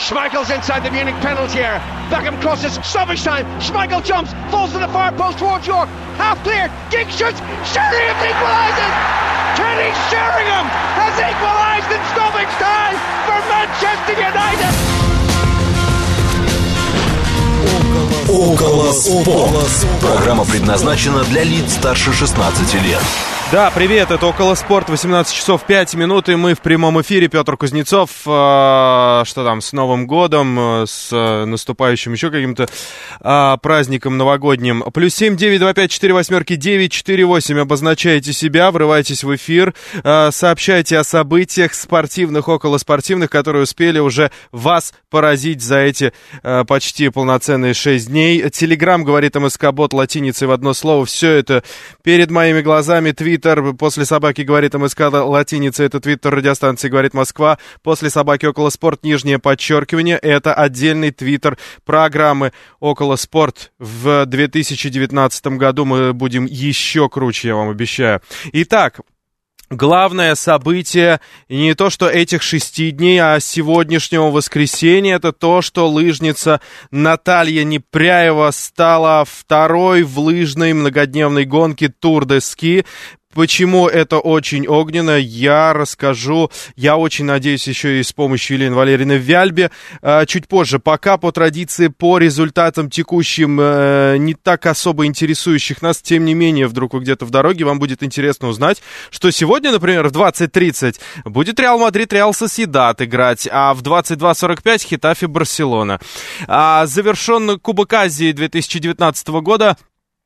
Schmeichel's inside the Munich penalty area. Beckham crosses, stoppage time. Schmeichel jumps, falls to the far post towards York. Half cleared, Giggs shoots, Sheringham equalises! Kenny Sheringham has equalised in stoppage time for Manchester United! Около спорт. Программа предназначена для лиц старше 16 лет. Да, привет, это Около спорт, 18 часов 5 минут, и мы в прямом эфире. Петр Кузнецов, что там, с Новым годом, с наступающим еще каким-то праздником новогодним. +7 925 48 948, обозначайте себя, врывайтесь в эфир, сообщайте о событиях спортивных, околоспортивных, которые успели уже вас поразить за эти почти полноценные 6 дней. Телеграм, говорит МСК-бот, латиницей в одно слово, все это перед моими глазами. Твиттер, после собаки говорит МСК, латиница, это твиттер радиостанции «Говорит Москва». После собаки Около спорт, нижнее подчеркивание, это отдельный твиттер программы Около спорт. В 2019 году мы будем еще круче, я вам обещаю. Итак, главное событие, и не то, что этих 6 дней, а сегодняшнего воскресенья, это то, что лыжница Наталья Непряева стала второй в лыжной многодневной гонке Тур де Ски. Почему это очень огненно, я расскажу. Я очень надеюсь еще и с помощью Елены Валерьевны Вяльбе чуть позже. Пока по традиции, по результатам текущим, не так особо интересующих нас, тем не менее, вдруг вы где-то в дороге, вам будет интересно узнать, что сегодня, например, в 20:30 будет Реал Мадрид, Реал Сосьедад играть, а в 22:45 Хетафе Барселона. Завершен Кубок Азии 2019 года.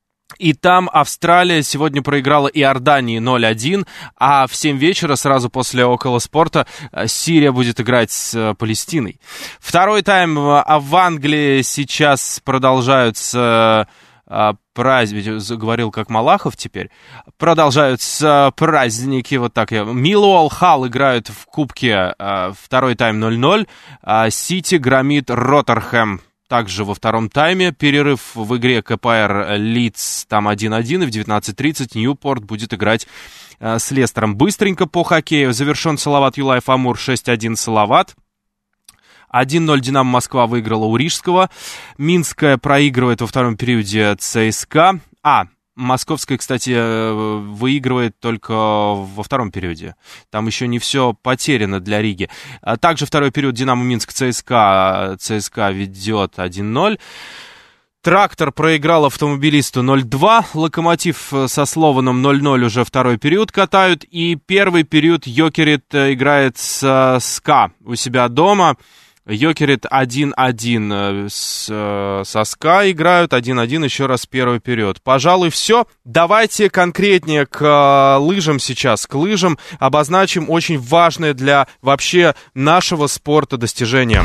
И там Австралия сегодня проиграла Иордании 0-1, а в 7 вечера, сразу после Около спорта, Сирия будет играть с Палестиной. Второй тайм в Англии сейчас продолжаются праздники, говорил как Малахов теперь, продолжаются праздники, вот так я. Миллуолл Халл играют в Кубке, второй тайм 0-0, Сити громит Роттерхэм. Также во втором тайме перерыв в игре КПР Лидс, там 1-1, и в 19:30 Ньюпорт будет играть с Лестером. Быстренько по хоккею завершен Салават Юлаев Амур 6-1 Салават. 1-0 Динамо Москва выиграла у Рижского. Минская проигрывает во втором периоде ЦСКА. Московская, кстати, выигрывает только во втором периоде. Там еще не все потеряно для Риги. Также второй период Динамо Минск ЦСКА. ЦСКА ведет 1-0. Трактор проиграл Автомобилисту 0-2. Локомотив со Слованом 0-0 уже второй период катают. И первый период Йокерит играет с СКА у себя дома. Йокерит 1-1 со СКА играют, 1-1 еще раз первый период. Пожалуй, все. Давайте конкретнее к лыжам сейчас. К лыжам обозначим очень важное для вообще нашего спорта достижение.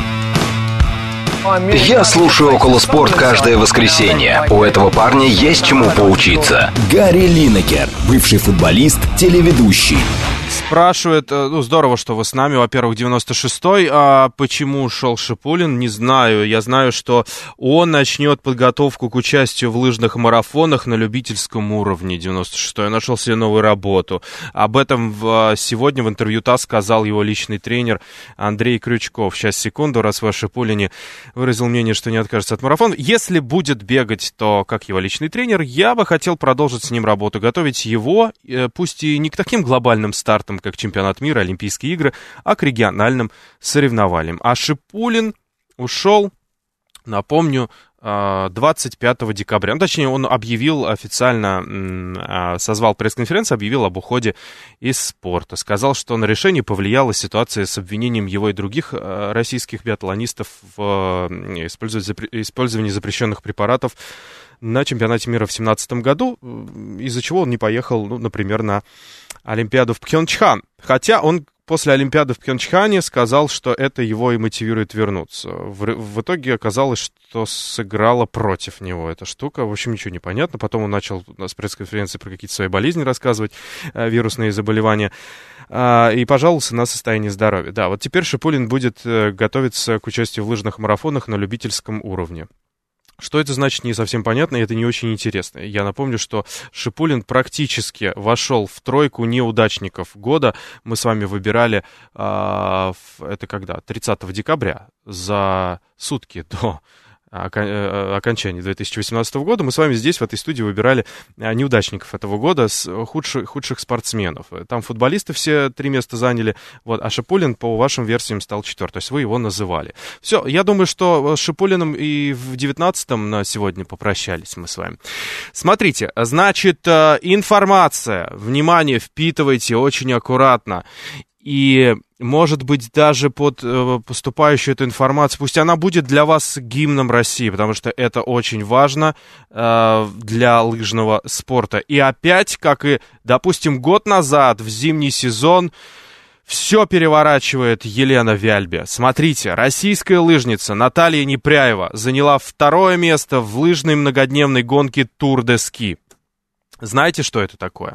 Я слушаю Около спорт каждое воскресенье. У этого парня есть чему поучиться. Гарри Линекер, бывший футболист, телеведущий. Спрашивает, здорово, что вы с нами, во-первых, 96-й, почему ушел Шипулин, не знаю, я знаю, что он начнет подготовку к участию в лыжных марафонах на любительском уровне, 96-й, он нашел себе новую работу, об этом сегодня в интервью ТАСС сказал его личный тренер Андрей Крючков. Сейчас, секунду, раз вы о Шипулине выразил мнение, что не откажется от марафона, если будет бегать, то, как его личный тренер, я бы хотел продолжить с ним работу, готовить его, пусть и не к таким глобальным стартам, как чемпионат мира, Олимпийские игры, а к региональным соревнованиям. А Шипулин ушел, напомню, 25 декабря. Точнее, он объявил официально, созвал пресс-конференцию, объявил об уходе из спорта. Сказал, что на решение повлияла ситуация с обвинением его и других российских биатлонистов в использовании запрещенных препаратов на чемпионате мира в 2017 году, из-за чего он не поехал, например, на Олимпиаду в Пхенчхан. Хотя он после Олимпиады в Пхенчхане сказал, что это его и мотивирует вернуться. В итоге оказалось, что сыграла против него эта штука. В общем, ничего не понятно. Потом он начал с пресс-конференции про какие-то свои болезни рассказывать, вирусные заболевания, и пожаловался на состояние здоровья. Да, вот теперь Шипулин будет готовиться к участию в лыжных марафонах на любительском уровне. Что это значит, не совсем понятно, и это не очень интересно. Я напомню, что Шипулин практически вошел в тройку неудачников года. Мы с вами выбирали, это когда? 30 декабря, за сутки до окончания 2018 года. Мы с вами здесь, в этой студии, выбирали неудачников этого года, худших спортсменов. Там футболисты все 3 места заняли, вот, а Шипулин, по вашим версиям, стал 4. То есть вы его называли. Все, я думаю, что с Шипулиным и в 19-м на сегодня попрощались мы с вами. Смотрите, значит, информация. Внимание, впитывайте очень аккуратно. И, может быть, даже под поступающую эту информацию, пусть она будет для вас гимном России, потому что это очень важно для лыжного спорта. И опять, как и, допустим, год назад в зимний сезон, все переворачивает Елена Вяльбе. Смотрите, российская лыжница Наталья Непряева заняла 2 место в лыжной многодневной гонке Тур де Ски. Знаете, что это такое?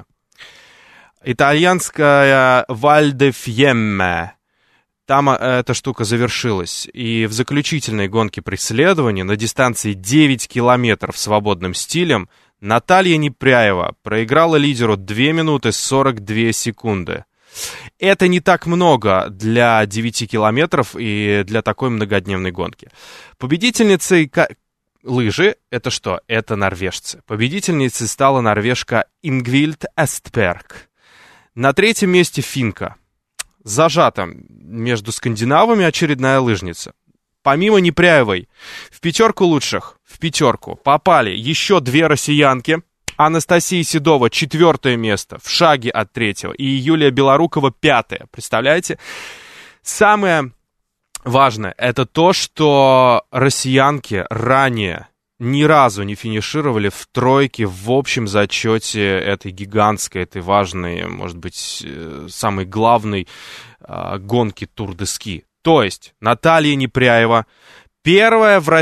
Итальянская Валь де Фьемме. Там эта штука завершилась. И в заключительной гонке преследования на дистанции 9 километров свободным стилем Наталья Непряева проиграла лидеру 2 минуты 42 секунды. Это не так много для 9 километров и для такой многодневной гонки. Победительницей лыжи — это что? Это норвежцы. Победительницей стала норвежка Ингвильд Эстберг. На 3-м месте финка. Зажата между скандинавами очередная лыжница. Помимо Непряевой, в 5 лучших, в 5 попали еще 2 россиянки. Анастасия Седова 4 место, в шаге от 3-го. И Юлия Белорукова 5-е. Представляете? Самое важное — это то, что россиянки ранее ни разу не финишировали в тройке в общем зачете этой гигантской, этой важной, может быть, самой главной гонки Тур де Ски. То есть Наталья Непряева первая в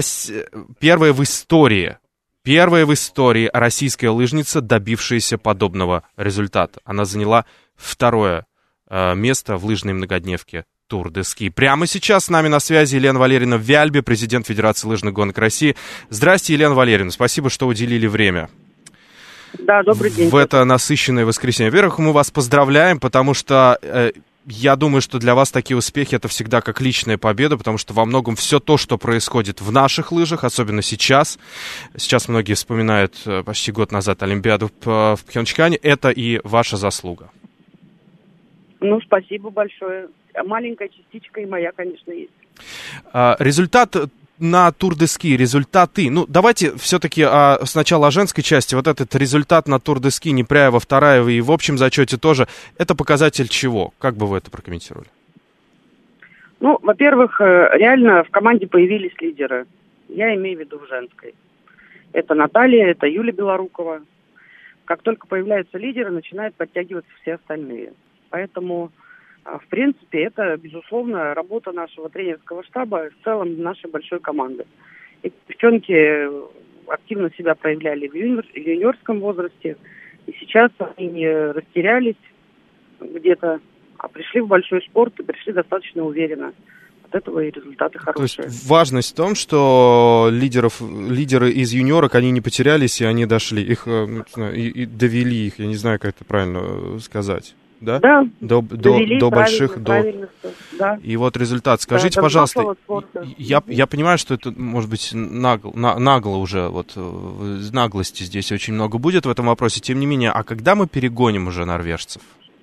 истории российская лыжница, добившаяся подобного результата. Она заняла 2 место в лыжной многодневке Тур де Ски. Прямо сейчас с нами на связи Елена Валерьевна Вяльбе, президент Федерации лыжных гонок России. Здрасте, Елена Валерьевна, спасибо, что уделили время. Да, добрый день. В это насыщенное воскресенье. Во-первых, мы вас поздравляем, потому что я думаю, что для вас такие успехи — это всегда как личная победа, потому что во многом все то, что происходит в наших лыжах, особенно сейчас многие вспоминают почти год назад Олимпиаду в Пхенчхане, это и ваша заслуга. Ну, спасибо большое. Маленькая частичка и моя, конечно, есть. Результат на Тур де Ски, результаты. Ну, давайте все-таки сначала о женской части. Вот этот результат на Тур де Ски, Непряева 2 и в общем зачете тоже, это показатель чего? Как бы вы это прокомментировали? Ну, во-первых, реально в команде появились лидеры. Я имею в виду в женской. Это Наталья, это Юлия Белорукова. Как только появляются лидеры, начинают подтягиваться все остальные. Поэтому, в принципе, это, безусловно, работа нашего тренерского штаба, в целом нашей большой команды. И девчонки активно себя проявляли в юниорском возрасте, и сейчас они не растерялись где-то, а пришли в большой спорт и пришли достаточно уверенно. От этого и результаты хорошие. То есть важность в том, что лидеры из юниорок, они не потерялись, и они дошли, их и довели их, я не знаю, как это правильно сказать. Да? Да, до больших, да. И вот результат. Скажите, пожалуйста, я понимаю, что это, может быть, нагло уже, вот наглости здесь очень много будет в этом вопросе, тем не менее, а когда мы перегоним уже норвежцев?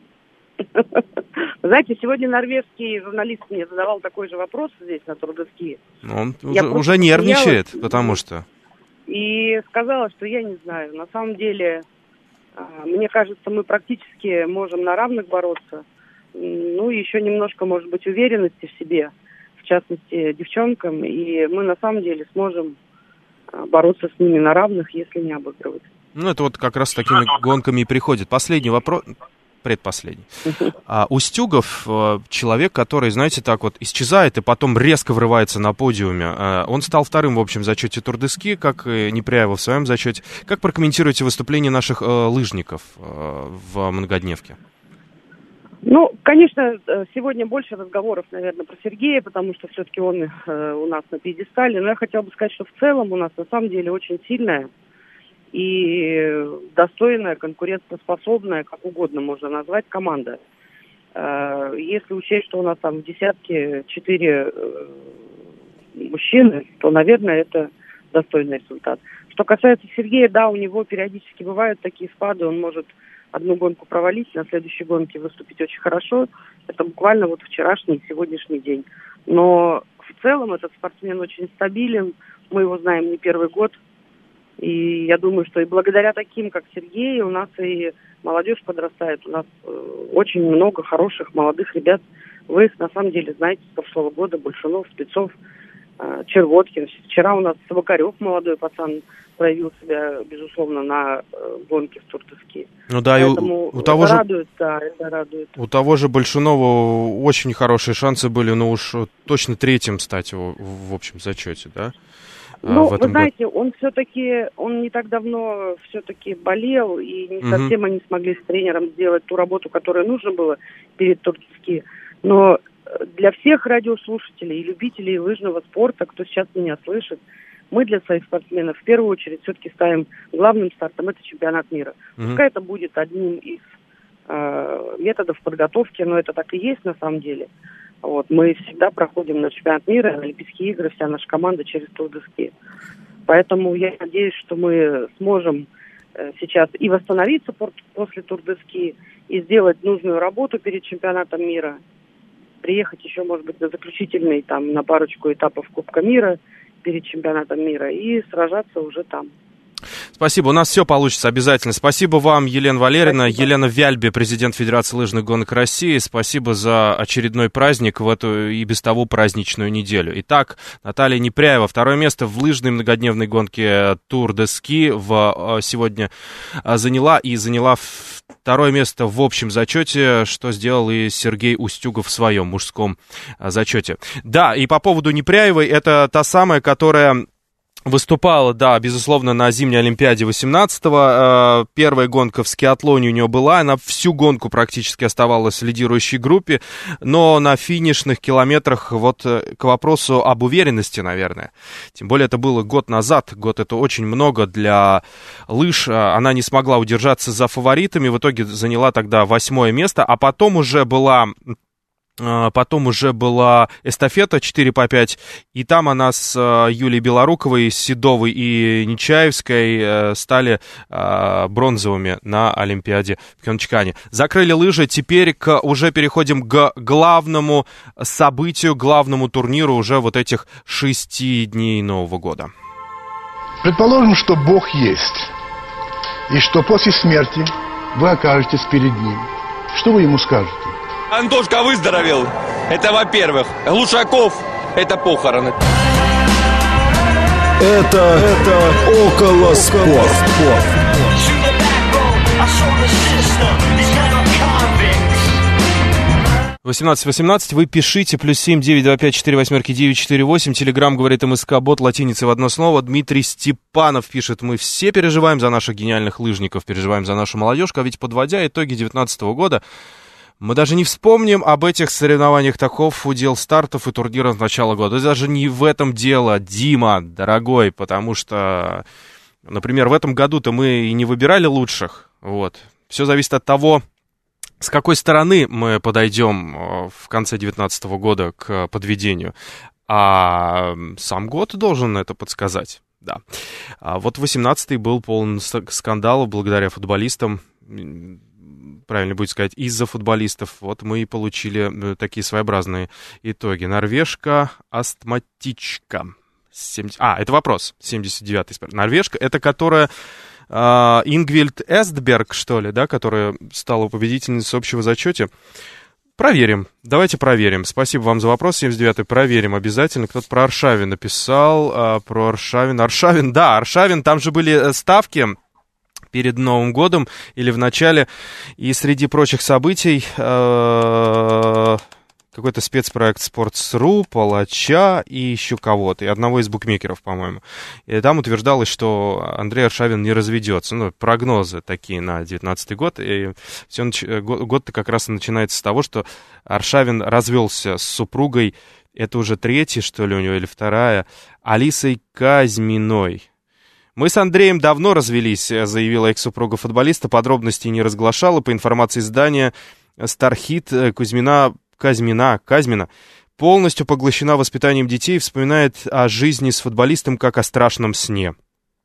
Знаете, сегодня норвежский журналист мне задавал такой же вопрос здесь, на Тур де Ски. Он уже нервничает, потому что... И сказала, что я не знаю, на самом деле... Мне кажется, мы практически можем на равных бороться. Ну, еще немножко, может быть, уверенности в себе, в частности, девчонкам. И мы, на самом деле, сможем бороться с ними на равных, если не обыгрывать. Ну, это вот как раз с такими гонками и приходит. Последний вопрос... Предпоследний. Устюгов человек, который, знаете, так вот исчезает и потом резко врывается на подиуме. Он стал 2-м в общем зачете Тур де Ски, как и Непряева в своем зачете. Как прокомментируете выступление наших лыжников в многодневке? Ну, конечно, сегодня больше разговоров, наверное, про Сергея, потому что все-таки он у нас на пьедестале. Но я хотела бы сказать, что в целом у нас на самом деле очень сильная и достойная, конкурентоспособная, как угодно можно назвать, команда. Если учесть, что у нас там в десятке 4 мужчины, то, наверное, это достойный результат. Что касается Сергея, да, у него периодически бывают такие спады, он может одну гонку провалить, на следующей гонке выступить очень хорошо. Это буквально вот вчерашний и сегодняшний день. Но в целом этот спортсмен очень стабилен, мы его знаем не первый год. И я думаю, что и благодаря таким, как Сергей, у нас и молодежь подрастает. У нас очень много хороших молодых ребят. Вы их на самом деле знаете с прошлого года. Большунов, Спецов, Червоткин. Вчера у нас Собакарев, молодой пацан, проявил себя, безусловно, на гонке в Тур-де-Ски. Ну да, поэтому и у того же... радует, да, это радует. У того же Большунова очень хорошие шансы были, но уж точно третьим стать в общем зачете, да? Ну, вы знаете, он не так давно все-таки болел, и не совсем они смогли с тренером сделать ту работу, которую нужно было перед Тур-де-Ски. Но для всех радиослушателей и любителей лыжного спорта, кто сейчас меня слышит, мы для своих спортсменов в первую очередь все-таки ставим главным стартом, это чемпионат мира. Пускай это будет одним из методов подготовки, но это так и есть на самом деле. Вот, мы всегда проходим на чемпионат мира, на Олимпийские игры, вся наша команда через Тур-де-Ски. Поэтому я надеюсь, что мы сможем сейчас и восстановиться после Тур-де-Ски, и сделать нужную работу перед чемпионатом мира, приехать еще, может быть, на заключительный, там, на парочку этапов Кубка мира перед чемпионатом мира и сражаться уже там. Спасибо, у нас все получится обязательно. Спасибо вам, Елена Валерьевна. Спасибо. Елена Вяльби, президент Федерации лыжных гонок России. Спасибо за очередной праздник в эту и без того праздничную неделю. Итак, Наталья Непряева, второе место в лыжной многодневной гонке Тур-де-Ски сегодня заняла второе место в общем зачете, что сделал и Сергей Устюгов в своем мужском зачете. Да, и по поводу Непряевой, это та самая, которая выступала, да, безусловно, на зимней Олимпиаде 18-го. Первая гонка в скиатлоне у нее была. Она всю гонку практически оставалась в лидирующей группе. Но на финишных километрах вот к вопросу об уверенности, наверное. Тем более это было год назад. Год это очень много для лыж. Она не смогла удержаться за фаворитами. В итоге заняла тогда 8-е место. А потом уже была эстафета 4x5, и там она с Юлией Белоруковой, Седовой и Нечаевской стали бронзовыми на Олимпиаде в Пхёнчхане. Закрыли лыжи, теперь уже переходим к главному событию, главному турниру уже вот этих 6 дней Нового года. Предположим, что Бог есть, и что после смерти вы окажетесь перед Ним. Что вы Ему скажете? Антошка выздоровел. Это во-первых. Глушаков — это похороны. Это около спорт. 18-18, вы пишите, +7 925 48 948, телеграм говорит МСК-бот, латиницей в одно слово. Дмитрий Степанов пишет: мы все переживаем за наших гениальных лыжников, переживаем за нашу молодежь, а ведь подводя итоги 2019 года, мы даже не вспомним об этих соревнованиях. Таков удел стартов и турниров с начала года. Даже не в этом дело, Дима, дорогой, потому что, например, в этом году-то мы и не выбирали лучших. Вот. Все зависит от того, с какой стороны мы подойдем в конце 2019 года к подведению. А сам год должен это подсказать. Да. А вот 18-й был полон скандалов благодаря футболистам. Правильно будет сказать, из-за футболистов. Вот мы и получили такие своеобразные итоги. Норвежка, астматичка. Это вопрос. 79-й. Норвежка, это которая Ингвильд Эстберг, что ли, да, которая стала победительницей общего зачете. Проверим. Давайте проверим. Спасибо вам за вопрос, 79-й. Проверим обязательно. Кто-то про Аршавин написал. Про Аршавин. Аршавин. Там же были ставки перед Новым годом или в начале. И среди прочих событий какой-то спецпроект Sports.ru, Палача и еще кого-то, и одного из букмекеров, по-моему. И там утверждалось, что Андрей Аршавин не разведется. Ну, прогнозы такие на 2019 год. И все год-то как раз и начинается с того, что Аршавин развелся с супругой, это уже третья, что ли, у него, или вторая, Алисой Казьминой. «Мы с Андреем давно развелись», заявила экс-супруга футболиста, подробностей не разглашала. По информации издания «Стархит», Казьмина полностью поглощена воспитанием детей и вспоминает о жизни с футболистом как о страшном сне.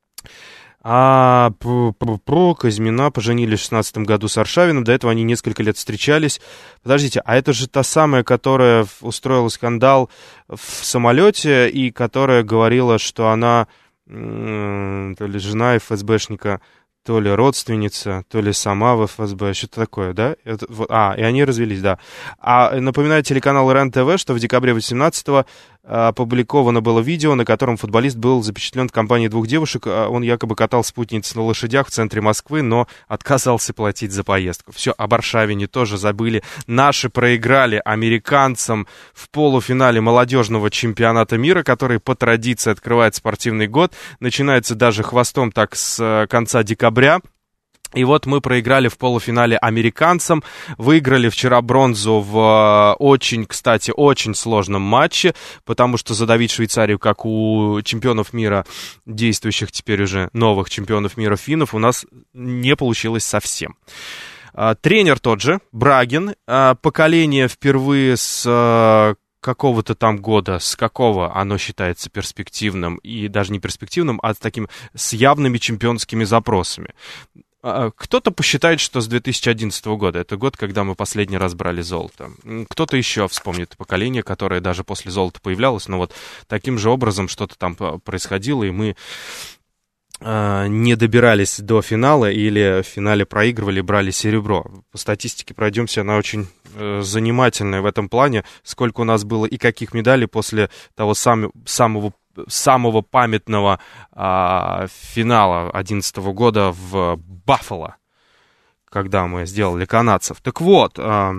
Казьмина поженились в 2016 году с Аршавиным, до этого они несколько лет встречались. Подождите, а это же та самая, которая устроила скандал в самолете и которая говорила, что она то ли жена ФСБшника, то ли родственница, то ли сама в ФСБ, что-то такое, да? И они развелись, да. А напоминаю телеканал РЕН-ТВ, что в декабре 2018-го опубликовано было видео, на котором футболист был запечатлен в компании двух девушек. Он якобы катал спутниц на лошадях в центре Москвы, но отказался платить за поездку. Все, об Аршавине тоже забыли. Наши проиграли американцам в полуфинале молодежного чемпионата мира, который по традиции открывает спортивный год. Начинается даже хвостом так с конца декабря. И вот мы проиграли в полуфинале американцам, выиграли вчера бронзу в очень, кстати, очень сложном матче, потому что задавить Швейцарию, как у чемпионов мира, действующих теперь уже новых чемпионов мира финнов, у нас не получилось совсем. Тренер тот же, Брагин, поколение впервые с какого-то там года, с какого оно считается перспективным, и даже не перспективным, а с явными чемпионскими запросами. Кто-то посчитает, что с 2011 года, это год, когда мы последний раз брали золото. Кто-то еще вспомнит поколение, которое даже после золота появлялось, но вот таким же образом что-то там происходило, и мы не добирались до финала или в финале проигрывали, брали серебро. По статистике пройдемся, она очень занимательная в этом плане, сколько у нас было и каких медалей после того самого памятного финала 2011 года в Баффало, когда мы сделали канадцев. Так вот,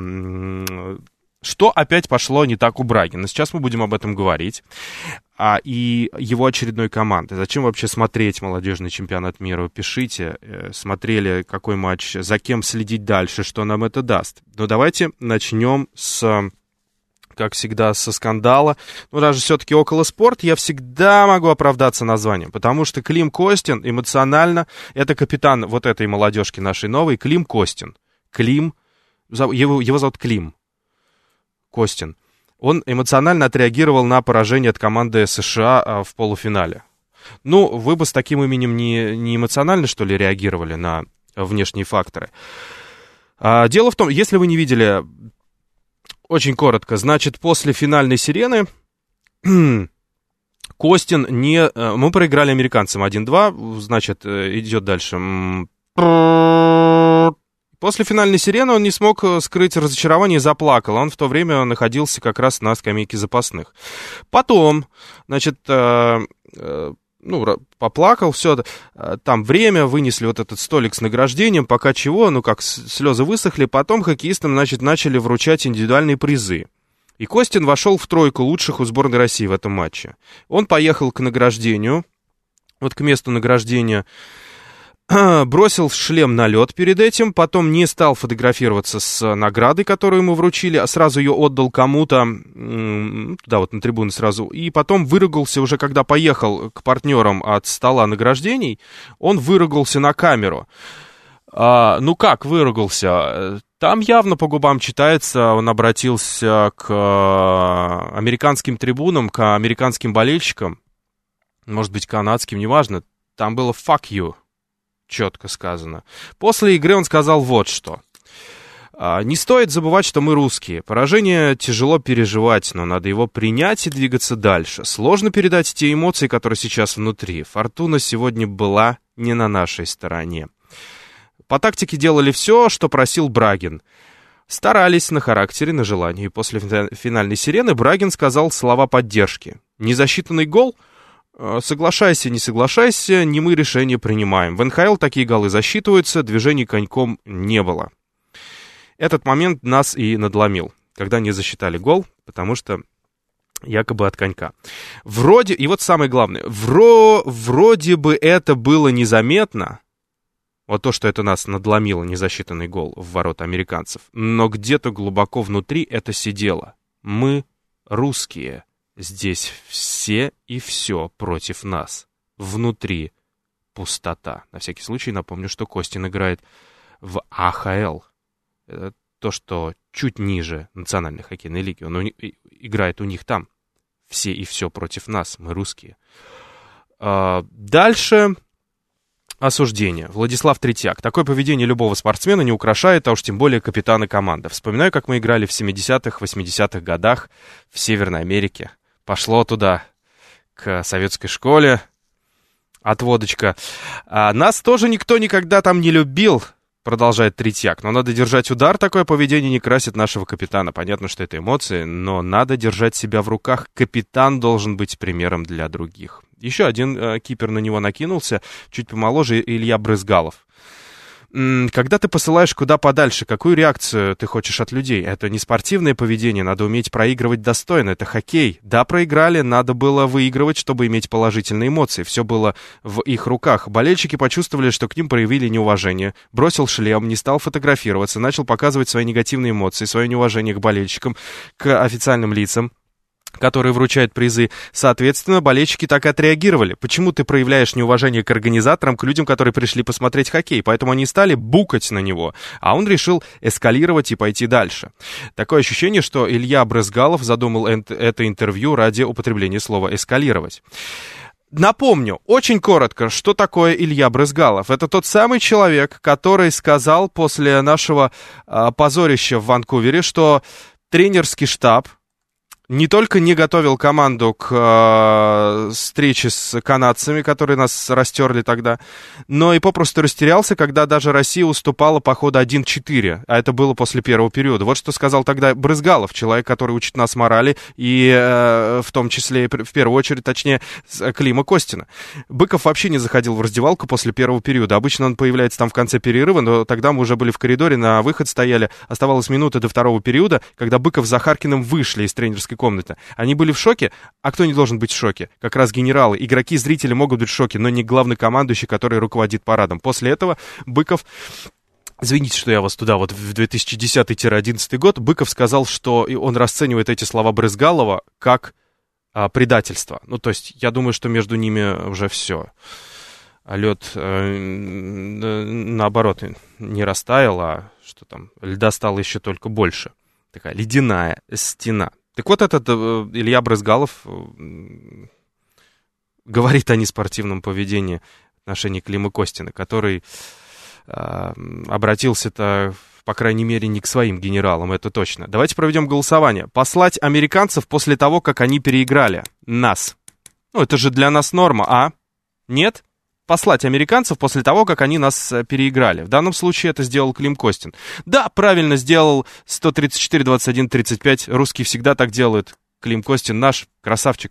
что опять пошло не так у Брагина? Сейчас мы будем об этом говорить. И его очередной команды. Зачем вообще смотреть молодежный чемпионат мира? Вы пишите, смотрели какой матч, за кем следить дальше, что нам это даст. Но давайте начнем как всегда, со скандала. Ну, даже все-таки около спорта я всегда могу оправдаться названием, потому что Клим Костин эмоционально, это капитан вот этой молодежки нашей новой, Клим Костин. Его зовут Клим Костин. Он эмоционально отреагировал на поражение от команды США в полуфинале. Ну, вы бы с таким именем не эмоционально, что ли, реагировали на внешние факторы? Дело в том, если вы не видели... Очень коротко. Значит, после финальной сирены Костин мы проиграли американцам 1-2. Значит, идет дальше. После финальной сирены он не смог скрыть разочарование и заплакал. Он в то время находился как раз на скамейке запасных. Потом, значит... поплакал, все, там время, вынесли вот этот столик с награждением, пока чего, слезы высохли, потом хоккеистам, начали вручать индивидуальные призы. И Костин вошел в тройку лучших у сборной России в этом матче. Он поехал к награждению, к месту награждения, бросил шлем на лед перед этим, потом не стал фотографироваться с наградой, которую ему вручили, а сразу ее отдал кому-то, на трибуны сразу, и потом выругался уже, когда поехал к партнерам от стола награждений, он выругался на камеру. Как выругался? Там явно по губам читается, он обратился к американским трибунам, к американским болельщикам, может быть, канадским, неважно, там было «fuck you». Четко сказано. После игры он сказал вот что. Не стоит забывать, что мы русские. Поражение тяжело переживать, но надо его принять и двигаться дальше. Сложно передать те эмоции, которые сейчас внутри. Фортуна сегодня была не на нашей стороне. По тактике делали все, что просил Брагин. Старались на характере, на желании. И после финальной сирены Брагин сказал слова поддержки. Незасчитанный гол? Соглашайся, не соглашайся, не мы решение принимаем. В НХЛ такие голы засчитываются, движений коньком не было. Этот момент нас и надломил. когда не засчитали гол, потому что якобы от конька. Вроде, и вот самое главное, вроде бы это было незаметно, вот то, что это нас надломило, незасчитанный гол в ворота американцев, но где-то глубоко внутри это сидело. Мы русские, здесь все и все против нас. Внутри пустота. На всякий случай напомню, что Костин играет в АХЛ. Это то, что чуть ниже национальной хоккейной лиги. Он играет у них там. Все и все против нас. Мы русские. Дальше осуждение. Владислав Третьяк. Такое поведение любого спортсмена не украшает, а уж тем более капитана команды. Вспоминаю, как мы играли в 70-х, 80-х годах в Северной Америке. Пошло туда, к советской школе. Отводочка. Нас тоже никто никогда там не любил, продолжает Третьяк. Но надо держать удар, такое поведение не красит нашего капитана. Понятно, что это эмоции, но надо держать себя в руках. Капитан должен быть примером для других. Еще один кипер на него накинулся, чуть помоложе, Илья Брызгалов. Когда ты посылаешь куда подальше, какую реакцию ты хочешь от людей? Это не спортивное поведение, надо уметь проигрывать достойно, это хоккей. Да, проиграли, надо было выигрывать, чтобы иметь положительные эмоции. Все было в их руках. Болельщики почувствовали, что к ним проявили неуважение. Бросил шлем, не стал фотографироваться, начал показывать свои негативные эмоции, свое неуважение к болельщикам, к официальным лицам, которые вручают призы. Соответственно, болельщики так и отреагировали. Почему ты проявляешь неуважение к организаторам, к людям, которые пришли посмотреть хоккей? Поэтому они стали букать на него, а он решил эскалировать и пойти дальше. Такое ощущение, что Илья Брызгалов задумал это интервью ради употребления слова «эскалировать». Напомню, очень коротко, что такое Илья Брызгалов. Это тот самый человек, который сказал после нашего позорища в Ванкувере, что тренерский штаб не только не готовил команду к встрече с канадцами, которые нас растерли тогда, но и попросту растерялся, когда даже Россия уступала по ходу 1-4, а это было после первого периода. Вот что сказал тогда Брызгалов, человек, который учит нас морали, и в том числе, в первую очередь, точнее, Клима Костина. Быков вообще не заходил в раздевалку после первого периода. Обычно он появляется там в конце перерыва, но тогда мы уже были в коридоре, на выход стояли. Оставалась минута до второго периода, когда Быков с Захаркиным вышли из тренерской комнаты. Они были в шоке, а кто не должен быть в шоке? Как раз генералы. Игроки, зрители могут быть в шоке, но не главнокомандующий, который руководит парадом. После этого Быков... Извините, что я вас туда вот в 2010-2011 год, Быков сказал, что он расценивает эти слова Брызгалова как предательство. Ну, то есть, я думаю, что между ними уже все. Лед, наоборот, не растаял, а что там, льда стало еще только больше. Такая ледяная стена. Так вот, этот Илья Брызгалов говорит о неспортивном поведении в отношении Клима Костина, который обратился-то, по крайней мере, не к своим генералам, это точно. Давайте проведем голосование. Послать американцев после того, как они переиграли нас. Ну, это же для нас норма, а? Нет? Послать американцев после того, как они нас переиграли. В данном случае это сделал Клим Костин. Да, правильно сделал 134-21-35. Русские всегда так делают. Клим Костин наш красавчик.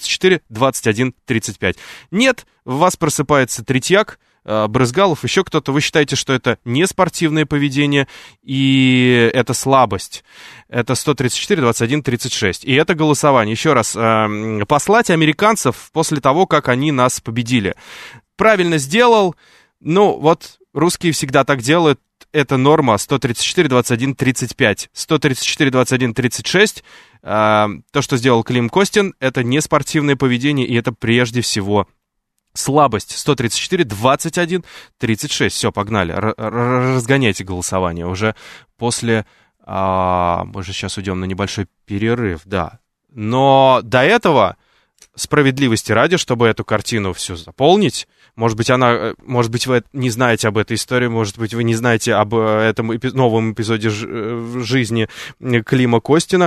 134-21-35. Нет, в вас просыпается Третьяк, Брызгалов, еще кто-то. Вы считаете, что это не спортивное поведение и это слабость. Это 134-21-36. И это голосование. Еще раз, послать американцев после того, как они нас победили. Правильно сделал. Ну, вот русские всегда так делают. Это норма 134-21-35. 134-21-36. То, что сделал Клим Костин, это не спортивное поведение, и это прежде всего слабость. 134-21-36. Все, погнали. Разгоняйте голосование. Уже после... мы же сейчас уйдем на небольшой перерыв, да. Но до этого... Справедливости ради, чтобы эту картину всю заполнить. Может быть, вы не знаете об этой истории, может быть, вы не знаете об этом новом эпизоде жизни Клима Костина.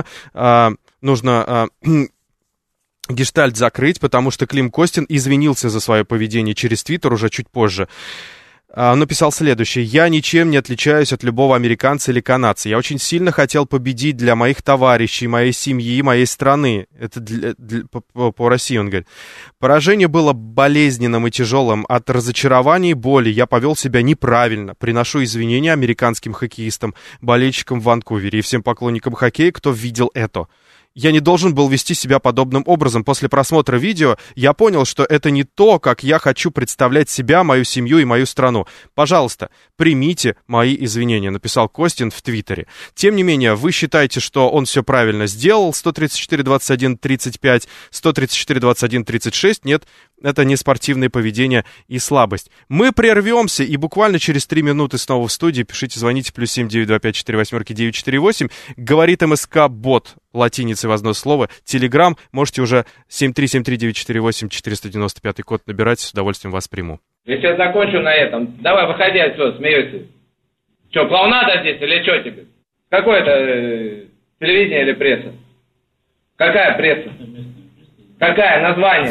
Нужно гештальт закрыть, потому что Клим Костин извинился за свое поведение через Твиттер уже чуть позже. Он написал следующее. «Я ничем не отличаюсь от любого американца или канадца. Я очень сильно хотел победить для моих товарищей, моей семьи, моей страны». Это по России, он говорит. «Поражение было болезненным и тяжелым. От разочарования и боли я повел себя неправильно. Приношу извинения американским хоккеистам, болельщикам в Ванкувере и всем поклонникам хоккея, кто видел это. Я не должен был вести себя подобным образом. После просмотра видео я понял, что это не то, как я хочу представлять себя, мою семью и мою страну. Пожалуйста, примите мои извинения», написал Костин в Твиттере. Тем не менее, вы считаете, что он все правильно сделал? 134-21-35, 134-21-36. Нет, это не спортивное поведение и слабость. Мы прервемся, и буквально через 3 минуты снова в студии. Пишите, звоните, +7 925 48 948. Говорит МСК-бот, латиницей в одно слово. Телеграм, можете уже 7373948 495 код набирать, с удовольствием вас приму. Я сейчас закончу на этом. Давай, выходи отсюда, смеешься. Че, клоунада здесь или что тебе? Какое это телевидение или пресса? Какая пресса? Какая? Название?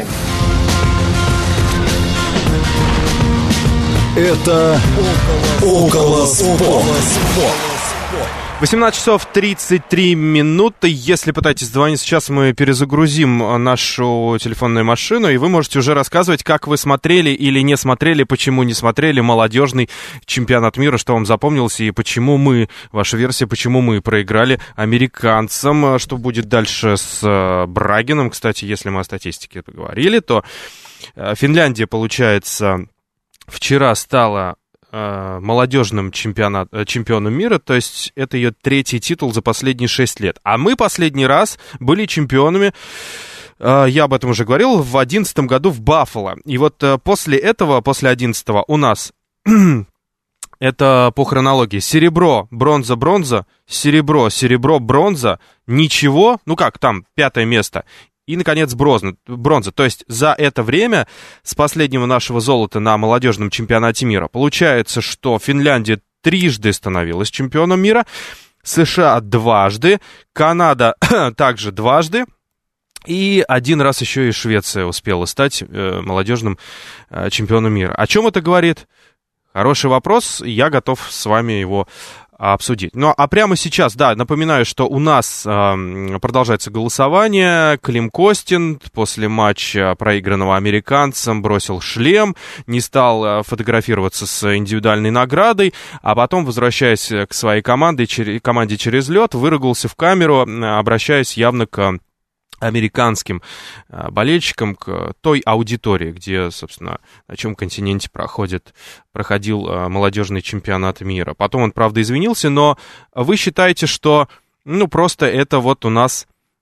Это «Около спорта». 18 часов 33 минуты. Если пытаетесь звонить, сейчас мы перезагрузим нашу телефонную машину, и вы можете уже рассказывать, как вы смотрели или не смотрели, почему не смотрели молодежный чемпионат мира, что вам запомнилось, и почему мы, ваша версия, почему мы проиграли американцам. Что будет дальше с Брагином? Кстати, если мы о статистике поговорили, то Финляндия, получается, вчера стала молодежным чемпионом мира, то есть это ее 3-й титул за последние 6 лет. А мы последний раз были чемпионами, я об этом уже говорил, в 2011 году в Баффало. И вот после этого, после 2011 у нас, это по хронологии, серебро, бронза, бронза, серебро, серебро, бронза, ничего, ну как там, 5-е место. И, наконец, бронза. То есть за это время с последнего нашего золота на молодежном чемпионате мира получается, что Финляндия 3-ды становилась чемпионом мира, США 2-ды, Канада также 2-ды, и 1 раз еще и Швеция успела стать молодежным чемпионом мира. О чем это говорит? Хороший вопрос, я готов с вами его обсудить. Ну, а прямо сейчас, да, напоминаю, что у нас продолжается голосование. Клим Костин после матча, проигранного американцам, бросил шлем, не стал фотографироваться с индивидуальной наградой, а потом, возвращаясь к своей команде через лед, выругался в камеру, обращаясь явно к американским болельщикам, к той аудитории, где, собственно, на чем континенте проходил молодежный чемпионат мира. Потом он, правда, извинился, но вы считаете, что, ну, просто это вот у нас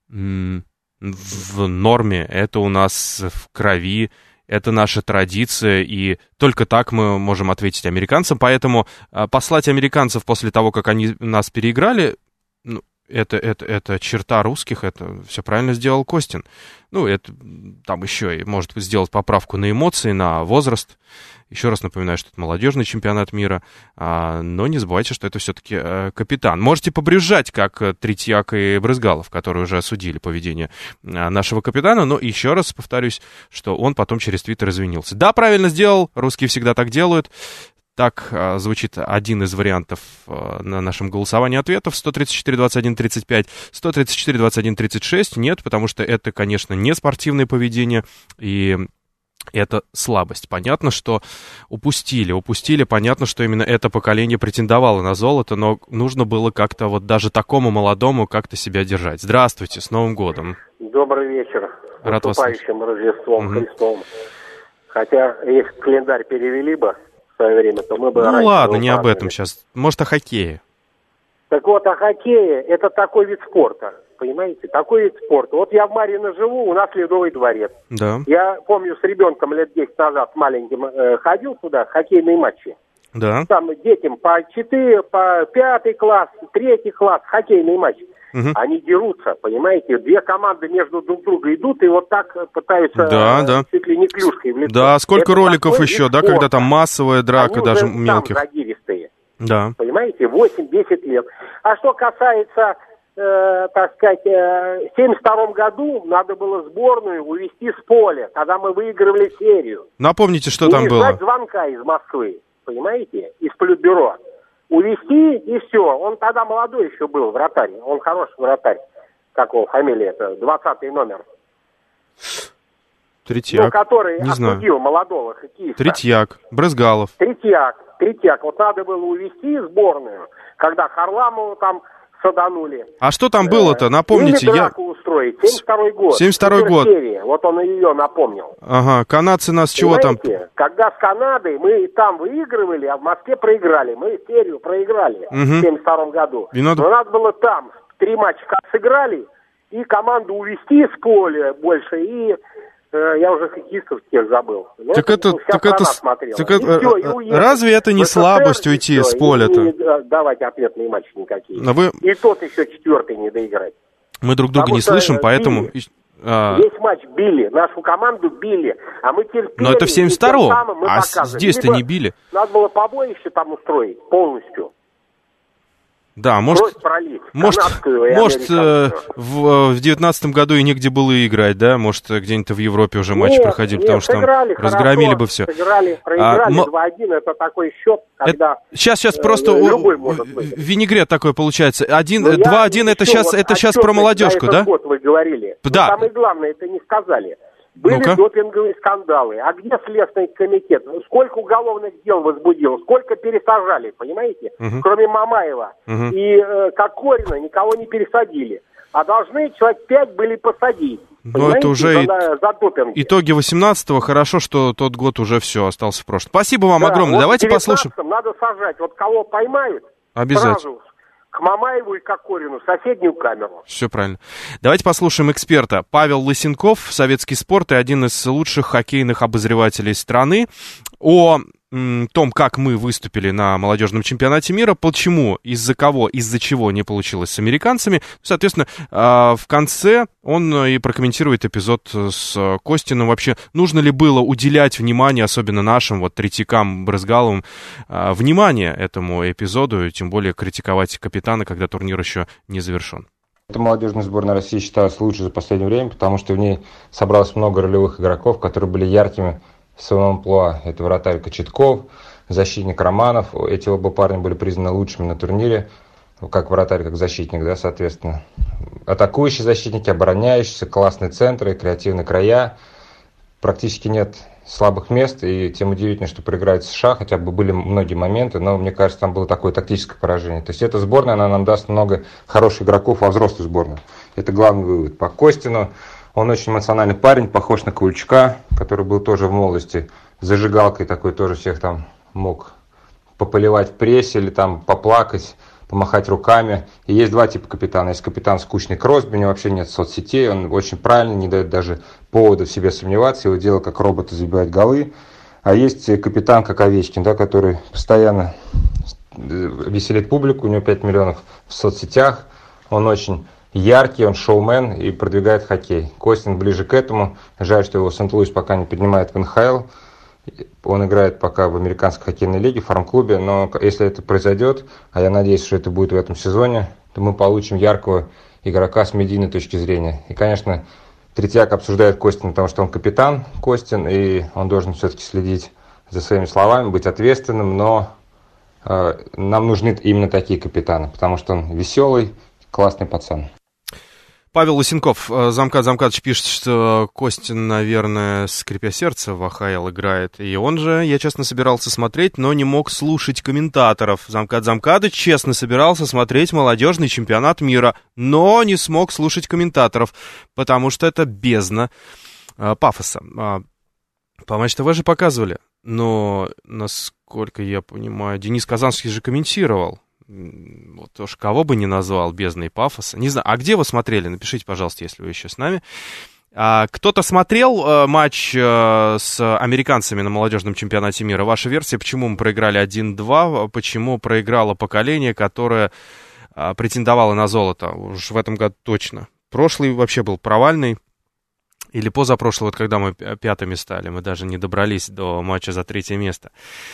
в норме, это у нас в крови, это наша традиция, и только так мы можем ответить американцам. Поэтому послать американцев после того, как они нас переиграли, ну, это черта русских, это все правильно сделал Костин. Ну, это там еще и может сделать поправку на эмоции, на возраст. Еще раз напоминаю, что это молодежный чемпионат мира, но не забывайте, что это все-таки капитан. Можете побрюзжать, как Третьяк и Брызгалов, которые уже осудили поведение нашего капитана, но еще раз повторюсь, что он потом через Твиттер извинился. Да, правильно сделал, русские всегда так делают. Так звучит один из вариантов на нашем голосовании ответов. 134-21-35, 134-21-36. Нет, потому что это, конечно, не спортивное поведение, и это слабость. Понятно, что упустили. Понятно, что именно это поколение претендовало на золото, но нужно было как-то вот даже такому молодому как-то себя держать. Здравствуйте, с Новым годом. Добрый вечер. Рад вас слышать. Наступающим Рождеством Христом. Хотя, если календарь перевели бы в свое время, то мы бы... Ну ладно, не об этом сейчас. Может, о хоккее. Так вот, о хоккее, это такой вид спорта, понимаете? Такой вид спорта. Вот я в Марьино живу, у нас Ледовый дворец. Да. Я помню, с ребенком лет 10 назад маленьким ходил туда, хоккейные матчи. Да. Там детям по 4, по 5 класс, 3 класс, хоккейные матчи. Угу. Они дерутся, понимаете? Две команды между друг друга идут и вот так пытаются чуть ли не клюшкой в лицо. Да, сколько это роликов еще, да, когда там массовая драка, они даже уже мелких. Там задиристые. Да. Понимаете, 8-10 лет. А что касается, так сказать, в 1972 году надо было сборную увезти с поля, когда мы выигрывали серию. Напомните, что там было. Не ждать звонка из Москвы. понимаете, из политбюро. Увести и все. Он тогда молодой еще был, вратарь. Он хороший вратарь. Как его фамилия? Это 20-й номер. Третьяк. Ну, который не осудил молодого хоккеиста. Третьяк. Брызгалов. Третьяк. Вот надо было увести сборную, когда Харламову там саданули. А что там было-то? Напомните. Или драку устроить. 72-й год. 72-й год. Вот он ее напомнил. Ага. Канадцы нас чего там? Когда с Канадой мы там выигрывали, а в Москве проиграли. Мы серию проиграли в 72-м году. Но надо было там 3 матча как сыграли, и команду увести с поля больше, и я уже хоккеистов тех забыл. Но так это разве это не слабость уйти с поля-то? Не давать ответные матчи никакие. И тот еще 4-й не доиграть. Мы друг друга не слышим, поэтому... Весь матч били, нашу команду били, а мы терпели. Но это в 72-м, а здесь-то не били. Надо было побоище там устроить полностью. Да, может, в 19-м году и негде было играть, да? Может, где-нибудь в Европе уже матчи проходили, потому что там разгромили бы все. Проиграли 2-1, это такой счет, когда сейчас просто винегрет такой получается. 2-1 это сейчас про молодежку, да? Год вы говорили. Да. Самое главное, это не сказали. Были допинговые скандалы. А где Следственный комитет? Сколько уголовных дел возбудил? Сколько пересажали, понимаете? Кроме Мамаева. И Кокорина никого не пересадили. А должны человек 5 были посадить. Но это уже за допинг. Итоги 18-го. Хорошо, что тот год уже все остался в прошлом. Спасибо вам огромное. Вот давайте послушаем. Надо сажать. Вот кого поймают, обязательно. Сразу к Мамаеву и Кокорину, в соседнюю камеру. Все правильно. Давайте послушаем эксперта. Павел Лысенков, советский спорт и один из лучших хоккейных обозревателей страны. О том, как мы выступили на молодежном чемпионате мира, почему, из-за кого, из-за чего не получилось с американцами. Соответственно, в конце он и прокомментирует эпизод с Костиным. Вообще, нужно ли было уделять внимание, особенно нашим, вот, Третьякам, Брызгаловым, внимание этому эпизоду, тем более критиковать капитана, когда турнир еще не завершен. Эта молодежная сборная России считалась лучшей за последнее время, потому что в ней собралось много ролевых игроков, которые были яркими в своем амплуа. Это вратарь Кочетков, защитник Романов. Эти оба парня были признаны лучшими на турнире, как вратарь, как защитник, да, соответственно. Атакующие защитники, обороняющиеся, классные центры, креативные края. Практически нет слабых мест, и тем удивительно, что проиграет США, хотя бы были многие моменты, но мне кажется, там было такое тактическое поражение. То есть эта сборная, она нам даст много хороших игроков во взрослую сборную. Это главный вывод. По Костину, он очень эмоциональный парень, похож на Ковальчука, который был тоже в молодости зажигалкой такой, тоже всех там мог пополивать в прессе или там поплакать, помахать руками. И есть два типа капитана. Есть капитан скучный Кросби, у него вообще нет соцсетей, он очень правильный, не дает даже повода в себе сомневаться, его дело как роботы забивать голы. А есть капитан, как Овечкин, да, который постоянно веселит публику, у него 5 миллионов в соцсетях, он очень яркий, он шоумен и продвигает хоккей. Костин ближе к этому. Жаль, что его Сент-Луис пока не поднимает в НХЛ. Он играет пока в американской хоккейной лиге, в фарм-клубе. Но если это произойдет, а я надеюсь, что это будет в этом сезоне, то мы получим яркого игрока с медийной точки зрения. И, конечно, Третьяк обсуждает Костина, потому что он капитан Костин, и он должен все-таки следить за своими словами, быть ответственным. Но нам нужны именно такие капитаны, потому что он веселый, классный пацан. Павел Лысенков, замкач, пишет, что Костин, наверное, скрипя сердце, в АХЛ играет. И он же, я честно собирался смотреть, но не мог слушать комментаторов. Замкач честно собирался смотреть молодежный чемпионат мира, но не смог слушать комментаторов, потому что это бездна пафоса. По Матч ТВ же показывали, но, насколько я понимаю, Денис Казанский же комментировал. Вот уж кого бы ни назвал бездной пафоса. Не знаю, а где вы смотрели? Напишите, пожалуйста, если вы еще с нами. Кто-то смотрел матч с американцами на молодежном чемпионате мира? Ваша версия, почему мы проиграли 1-2? Почему проиграло поколение, которое претендовало на золото? Уж в этом году точно. Прошлый вообще был провальный. Или позапрошлый, вот когда мы пятыми стали. Мы даже не добрались до матча за 3-е место.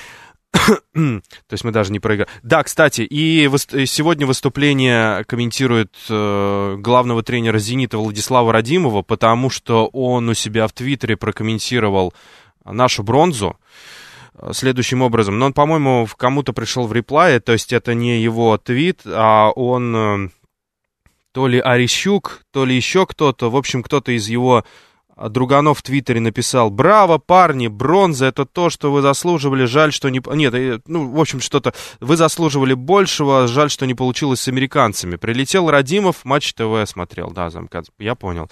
То есть мы даже не проиграли. Да, кстати, и сегодня выступление комментирует главного тренера «Зенита» Владислава Радимова, потому что он у себя в Твиттере прокомментировал нашу бронзу. следующим образом. Но он, по-моему, кому-то пришел в реплай, то есть это не его твит, а он то ли Орещук, то ли еще кто-то, в общем, кто-то из его друганов в Твиттере написал: «Браво, парни, бронза — это то, что вы заслуживали, жаль, что не...» Нет, ну, в общем, что-то... «Вы заслуживали большего, жаль, что не получилось с американцами. Прилетел Радимов, Матч ТВ смотрел». Да, замкат, я понял.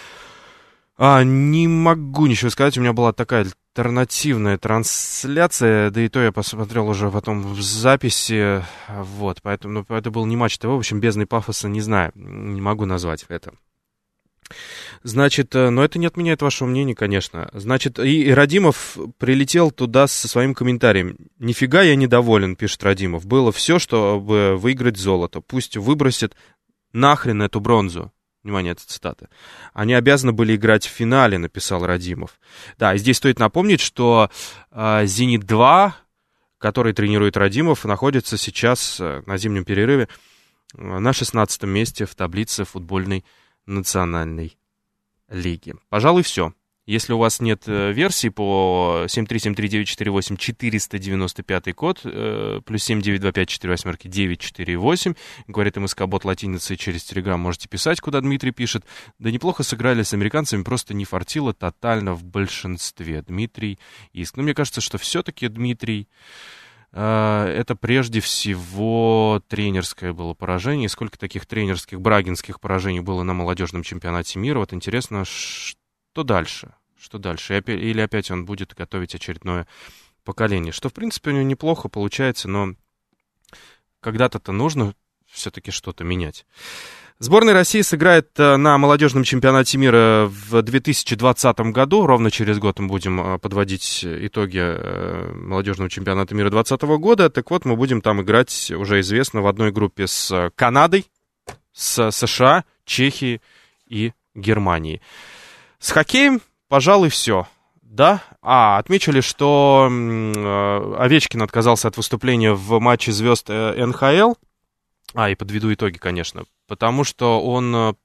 Не могу ничего сказать, у меня была такая альтернативная трансляция, да и то я посмотрел уже потом в записи, вот, поэтому это был не Матч ТВ, в общем, бездной пафоса, не знаю, не могу назвать это. Значит, но это не отменяет вашего мнения, конечно. Значит, и Радимов прилетел туда со своим комментарием. «Нифига я недоволен», пишет Радимов. «Было все, чтобы выиграть золото. Пусть выбросят нахрен эту бронзу». Внимание, это цитата. «Они обязаны были играть в финале», написал Радимов. Да, и здесь стоит напомнить, что «Зенит-2», который тренирует Радимов, находится сейчас на зимнем перерыве на 16-м месте в таблице футбольной национальной лиги. Пожалуй, все. Если у вас нет версий по 7373948 495 код, плюс 792548-948, говорит МСК-бот латиницей через Телеграм, можете писать, куда Дмитрий пишет. Да неплохо сыграли с американцами, просто не фартило тотально в большинстве. Дмитрий Иск. Но мне кажется, что все-таки, Дмитрий, это прежде всего тренерское было поражение. И сколько таких тренерских, брагинских поражений было на молодежном чемпионате мира. Вот интересно, что дальше? Что дальше? Или опять он будет готовить очередное поколение? Что, в принципе, у него неплохо получается, но когда-то нужно все-таки что-то менять. Сборная России сыграет на молодежном чемпионате мира в 2020 году. Ровно через год мы будем подводить итоги молодежного чемпионата мира 2020 года. Так вот, мы будем там играть, уже известно, в одной группе с Канадой, с США, Чехией и Германией. С хоккеем, пожалуй, все. Да? Отмечали, что Овечкин отказался от выступления в матче звезд НХЛ. И подведу итоги, конечно. Потому что он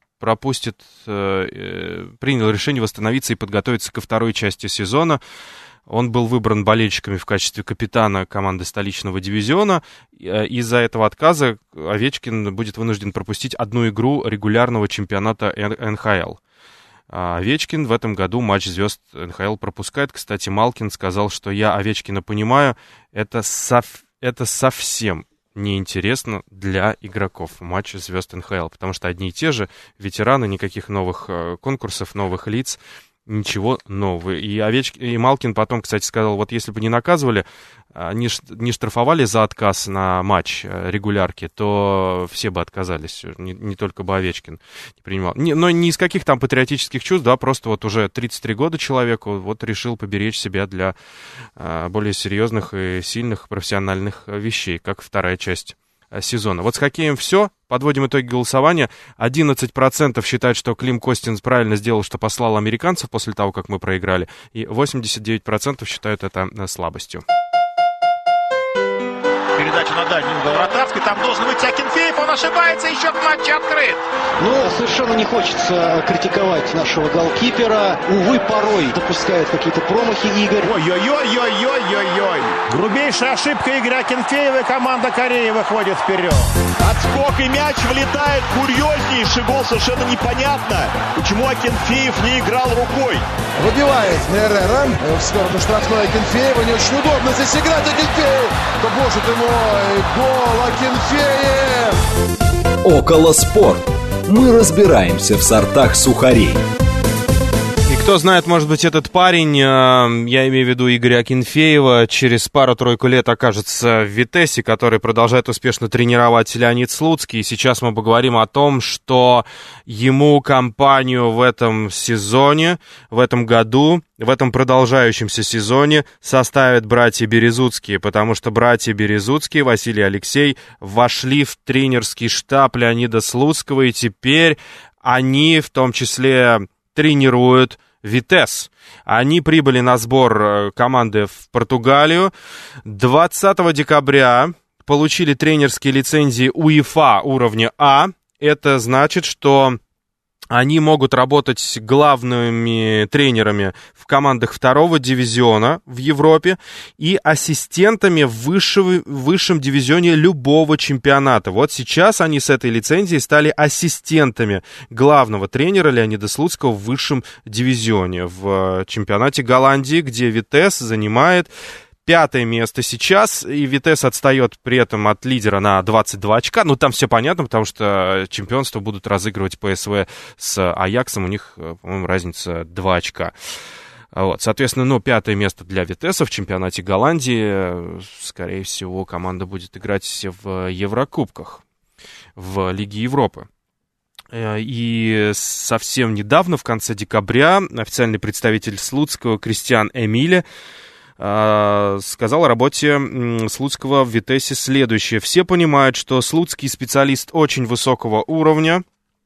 принял решение восстановиться и подготовиться ко второй части сезона. Он был выбран болельщиками в качестве капитана команды столичного дивизиона. Из-за этого отказа Овечкин будет вынужден пропустить одну игру регулярного чемпионата НХЛ. Овечкин в этом году матч звезд НХЛ пропускает. Кстати, Малкин сказал, что я Овечкина понимаю, это совсем неинтересно для игроков матча звезд НХЛ, потому что одни и те же ветераны, никаких новых конкурсов, новых лиц, ничего нового. И Малкин потом, кстати, сказал, вот если бы не наказывали, не штрафовали за отказ на матч регулярки, то все бы отказались, не только бы Овечкин не принимал. Но не из каких там патриотических чувств, да, просто вот уже 33 года человеку вот решил поберечь себя для более серьезных и сильных профессиональных вещей, как вторая часть сезона. Вот с хоккеем все. Подводим итоги голосования. 11% считают, что Клим Костин правильно сделал, что послал американцев после того, как мы проиграли. И 89% считают это слабостью. Передача на дальний угол вратарской. Там должен выйти Акинфеев. Он ошибается. И счет матча открыт. Совершенно не хочется критиковать нашего голкипера. Увы, порой допускает какие-то промахи Игорь. Ой-ой-ой-ой-ой-ой-ой. Грубейшая ошибка Игоря Акинфеева. И команда Кореи выходит вперед. Отскок и мяч влетает. Курьезнейший гол. Совершенно непонятно, почему Акинфеев не играл рукой. Выбивает Нерера в сторону штрафной Акинфеева. Не очень удобно здесь играть Акинфеев. Да боже ты мой, гол Акинфеев. Около спорт. Мы разбираемся в сортах сухарей. И кто знает, может быть, этот парень, я имею в виду Игоря Акинфеева, через пару-тройку лет окажется в Витессе, который продолжает успешно тренировать Леонид Слуцкий. И сейчас мы поговорим о том, что ему компанию в этом сезоне, в этом году, в этом продолжающемся сезоне составят братья Березуцкие, потому что братья Березуцкие, Василий и Алексей, вошли в тренерский штаб Леонида Слуцкого, и теперь они, в том числе, тренируют Витесс. Они прибыли на сбор команды в Португалию. 20 декабря получили тренерские лицензии УЕФА уровня А. Это значит, что Они могут работать главными тренерами в командах второго дивизиона в Европе и ассистентами в высшем дивизионе любого чемпионата. Вот сейчас они с этой лицензией стали ассистентами главного тренера Леонида Слуцкого в высшем дивизионе в чемпионате Голландии, где Витесс занимает 5-е место сейчас, и Витесс отстает при этом от лидера на 22 очка. Ну, там все понятно, потому что чемпионство будут разыгрывать ПСВ с Аяксом. У них, по-моему, разница 2 очка. Вот, соответственно, 5-е место для Витесса в чемпионате Голландии. Скорее всего, команда будет играть в Еврокубках, в Лиге Европы. И совсем недавно, в конце декабря, официальный представитель Слуцкого Кристиан Эмиле сказал о работе Слуцкого в Витессе следующее. Все понимают, что Слуцкий специалист очень высокого уровня,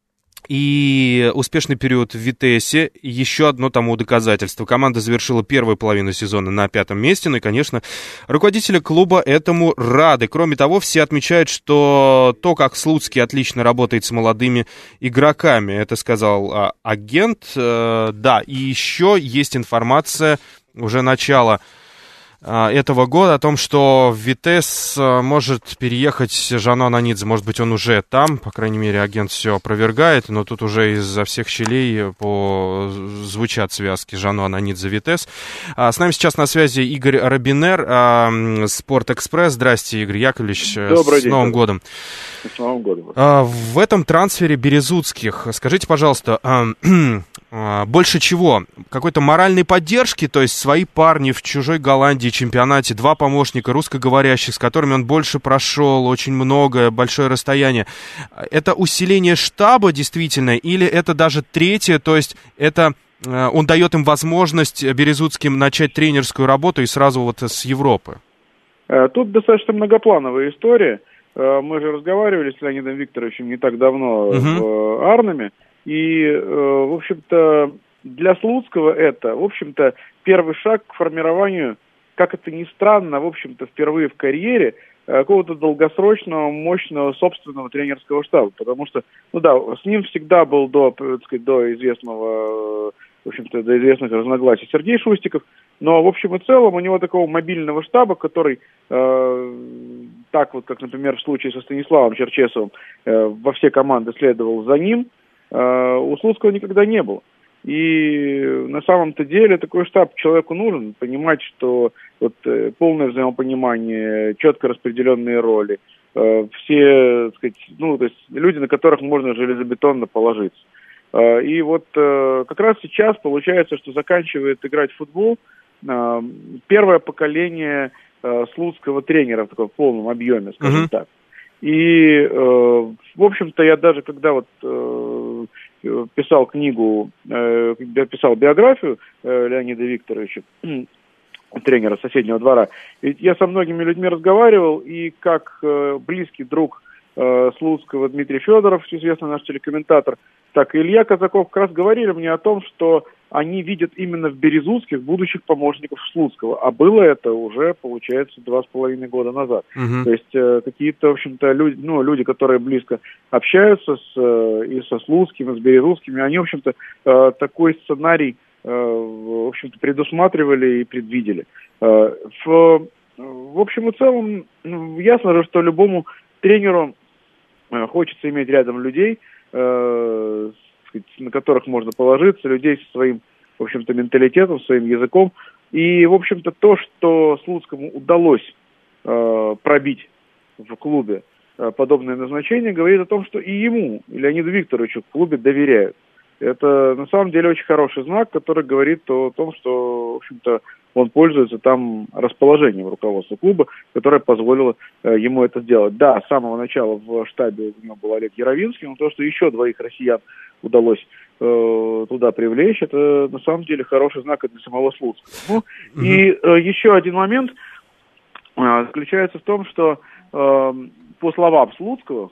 и успешный период в Витессе еще одно тому доказательство. Команда завершила первую половину сезона на 5-м месте, ну и, конечно, руководители клуба этому рады. Кроме того, все отмечают, что то, как Слуцкий отлично работает с молодыми игроками, это сказал агент. Да, и еще есть информация уже начала этого года о том, что в Витесс может переехать Жано Ананидзе. Может быть, он уже там, по крайней мере, агент все опровергает, но тут уже изо всех щелей звучат связки Жано Ананидзе-Витесс. С нами сейчас на связи Игорь Робинер, Спортэкспресс. Здрасте, Игорь Яковлевич. Добрый день. С Новым годом. С Новым годом. В этом трансфере Березутских, скажите, пожалуйста, больше чего? Какой-то моральной поддержки, то есть свои парни в чужой Голландии, чемпионате, 2 помощника русскоговорящих, с которыми он больше прошел, очень многое, большое расстояние. Это усиление штаба действительно, или это даже третье, то есть это он дает им возможность Березутским начать тренерскую работу и сразу вот с Европы? Тут достаточно многоплановая история. Мы же разговаривали с Леонидом Викторовичем не так давно в Арнаме, и, в общем-то, для Слуцкого это, в общем-то, первый шаг к формированию, как это ни странно, в общем-то, впервые в карьере какого-то долгосрочного, мощного собственного тренерского штаба, потому что, ну да, с ним всегда был до известного, в общем-то, до известных разногласий Сергей Шустиков, но в общем и целом у него такого мобильного штаба, который так вот, как, например, в случае со Станиславом Черчесовым, во все команды следовал за ним, у Слуцкого никогда не было. И на самом-то деле такой штаб человеку нужен, понимать, что вот полное взаимопонимание, четко распределенные роли, все, так сказать, ну, то есть люди, на которых можно железобетонно положиться. И вот как раз сейчас получается, что заканчивает играть в футбол первое поколение слуцкого тренера в таком полном объеме, скажем так. И, в общем-то, я даже когда вот писал книгу, когда писал биографию Леонида Викторовича, тренера соседнего двора, ведь я со многими людьми разговаривал, и как близкий друг Слуцкого Дмитрий Федоров, известный наш телекомментатор, так и Илья Казаков как раз говорили мне о том, что они видят именно в Березутских будущих помощников Слуцкого. А было это уже, получается, 2,5 года назад. То есть какие-то, в общем-то, люди, которые близко общаются и со Слуцким, и с Березутскими, они, в общем-то, такой сценарий, в общем-то, предусматривали и предвидели. В общем и целом, ясно же, что любому тренеру хочется иметь рядом людей, на которых можно положиться, людей со своим, в общем-то, менталитетом, своим языком. И, в общем-то, то, что Слуцкому удалось пробить в клубе подобное назначение, говорит о том, что и ему, и Леониду Викторовичу в клубе доверяют. Это, на самом деле, очень хороший знак, который говорит о том, что, в общем-то, он пользуется там расположением руководства клуба, которое позволило ему это сделать. Да, с самого начала в штабе у него был Олег Яровинский, но то, что еще 2 россиян удалось туда привлечь, это на самом деле хороший знак и для самого Слуцкого. И еще один момент заключается в том, что по словам Слуцкого,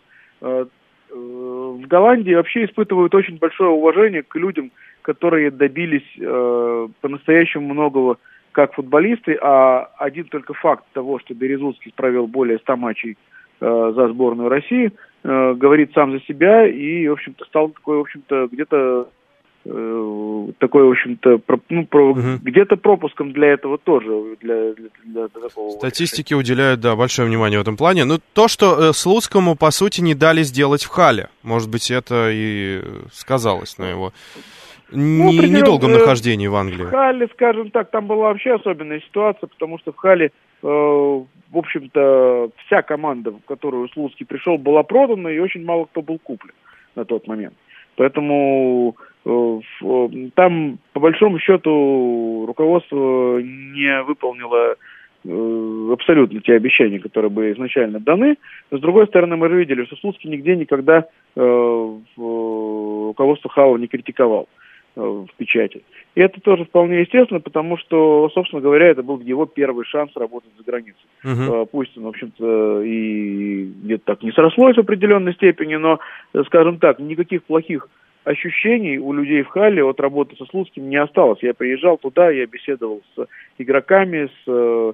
в Голландии вообще испытывают очень большое уважение к людям, которые добились по-настоящему многого как футболисты, а один только факт того, что Березутский провел более 100 матчей за сборную России, говорит сам за себя и, в общем-то, стал такой, в общем-то, где-то такой, в общем-то, где-то пропуском для этого тоже, для такого. Статистики уделяют, да, большое внимание в этом плане. Но то, что Слуцкому, по сути, не дали сделать в Халле, может быть, это и сказалось на его недолгом нахождении в Англии. В Халле, скажем так, там была вообще особенная ситуация, потому что в Халле, в общем-то, вся команда, в которую Слуцкий пришел, была продана, и очень мало кто был куплен на тот момент. Поэтому там, по большому счету, руководство не выполнило абсолютно те обещания, которые были изначально даны. Но, с другой стороны, мы же видели, что Слуцкий нигде никогда руководство Халла не критиковал в печати. И это тоже вполне естественно, потому что, собственно говоря, это был его первый шанс работать за границей. Пусть он, в общем-то, и где-то так не срослось в определенной степени, но, скажем так, никаких плохих ощущений у людей в Халле от работы со Слуцким не осталось. Я приезжал туда, я беседовал с игроками, с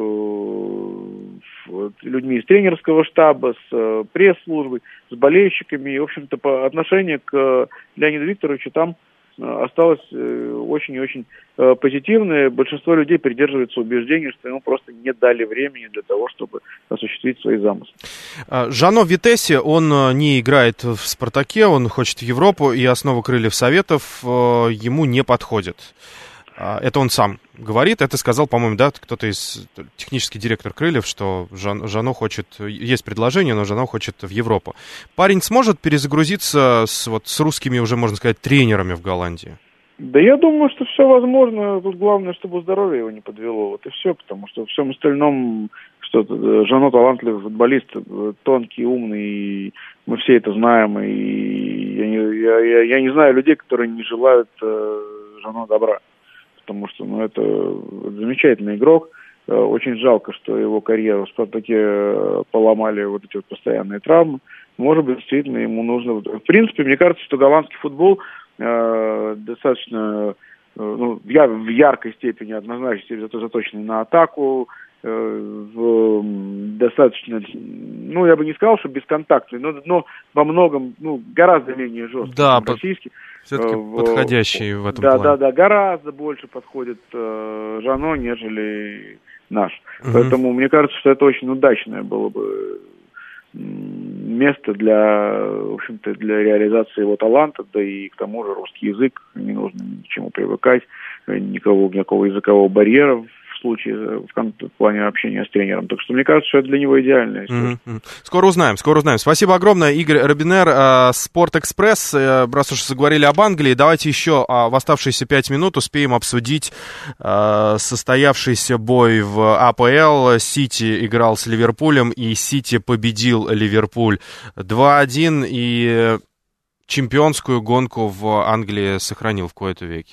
людьми из тренерского штаба, с пресс-службой, с болельщиками. И, в общем-то, отношение к Леониду Викторовичу там осталось очень и очень позитивное. Большинство людей придерживается убеждения, что ему просто не дали времени для того, чтобы осуществить свои замыслы. Жано в Витессе, он не играет в «Спартаке», он хочет в Европу, и основа крыльев Советов ему не подходит. Это он сам говорит, это сказал, по-моему, да, кто-то из технический директор крыльев, что Жано хочет, есть предложение, но Жано хочет в Европу. Парень сможет перезагрузиться с русскими уже, можно сказать, тренерами в Голландии? Да я думаю, что все возможно. Тут главное, чтобы здоровье его не подвело. Вот и все, потому что в всем остальном, что Жано талантливый футболист, тонкий, умный, и мы все это знаем. И я не знаю людей, которые не желают Жано добра. Потому что, это замечательный игрок. Очень жалко, что его карьеру в «Спартаке» поломали вот эти вот постоянные травмы. Может быть, действительно ему нужно... В принципе, мне кажется, что голландский футбол достаточно в яркой степени, однозначно заточенный на атаку, достаточно, я бы не сказал, что бесконтактный, но во многом, гораздо менее жесткий, чем российский. Все-таки подходящий в этом плане. Да, гораздо больше подходит Жано, нежели наш. Поэтому мне кажется, что это очень удачное было бы место для, в общем-то, для реализации его таланта, да и к тому же русский язык, не нужно ни к чему привыкать, никакого языкового барьера в случае, в плане общения с тренером. Так что мне кажется, что это для него идеальная история. Скоро узнаем. Спасибо огромное. Игорь Робинер, Спортэкспресс. Раз уж заговорили об Англии, давайте еще в оставшиеся 5 минут успеем обсудить состоявшийся бой в АПЛ. Сити играл с Ливерпулем, и Сити победил Ливерпуль 2-1, и чемпионскую гонку в Англии сохранил в кои-то веки.